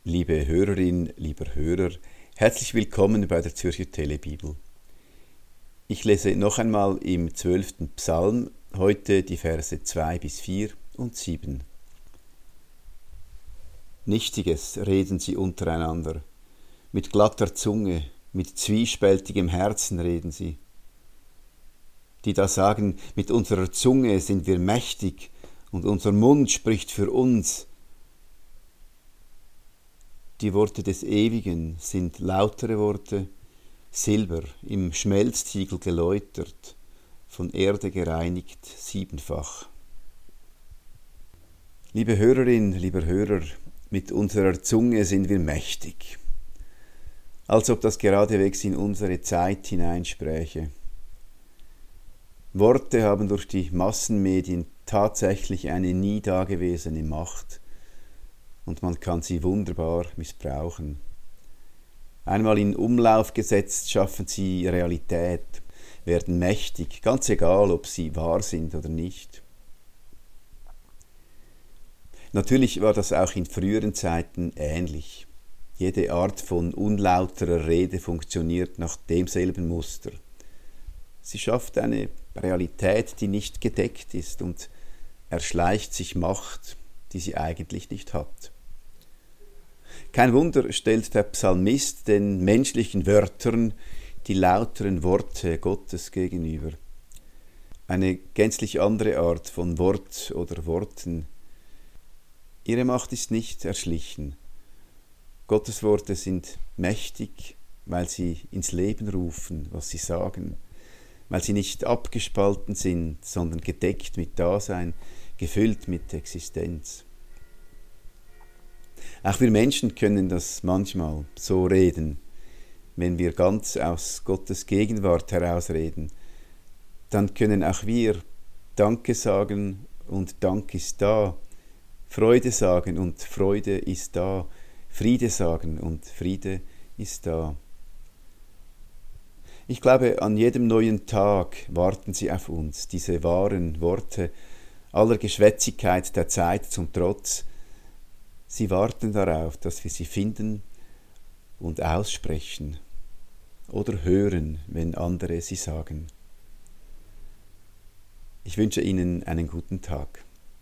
Liebe Hörerin, lieber Hörer, herzlich willkommen bei der Zürcher Telebibel. Ich lese noch einmal im 12. Psalm, heute die Verse 2 bis 4 und 7. Nichtiges reden sie untereinander, mit glatter Zunge, mit zwiespältigem Herzen reden sie. Die da sagen, mit unserer Zunge sind wir mächtig und unser Mund spricht für uns. Die Worte des Ewigen sind lautere Worte, Silber im Schmelztiegel geläutert, von Erde gereinigt siebenfach. Liebe Hörerin, lieber Hörer, mit unserer Zunge sind wir mächtig, als ob das geradewegs in unsere Zeit hineinspräche. Worte haben durch die Massenmedien tatsächlich eine nie dagewesene Macht und man kann sie wunderbar missbrauchen. Einmal in Umlauf gesetzt, schaffen sie Realität, werden mächtig, ganz egal, ob sie wahr sind oder nicht. Natürlich war das auch in früheren Zeiten ähnlich. Jede Art von unlauterer Rede funktioniert nach demselben Muster. Sie schafft eine Realität, die nicht gedeckt ist und erschleicht sich Macht, die sie eigentlich nicht hat. Kein Wunder stellt der Psalmist den menschlichen Wörtern die lauteren Worte Gottes gegenüber. Eine gänzlich andere Art von Wort oder Worten. Ihre Macht ist nicht erschlichen. Gottes Worte sind mächtig, weil sie ins Leben rufen, was sie sagen, weil sie nicht abgespalten sind, sondern gedeckt mit Dasein, gefüllt mit Existenz. Auch wir Menschen können das manchmal so reden. Wenn wir ganz aus Gottes Gegenwart herausreden, dann können auch wir Danke sagen und Dank ist da, Freude sagen und Freude ist da, Friede sagen und Friede ist da. Ich glaube, an jedem neuen Tag warten sie auf uns, diese wahren Worte aller Geschwätzigkeit der Zeit zum Trotz. Sie warten darauf, dass wir sie finden und aussprechen oder hören, wenn andere sie sagen. Ich wünsche Ihnen einen guten Tag.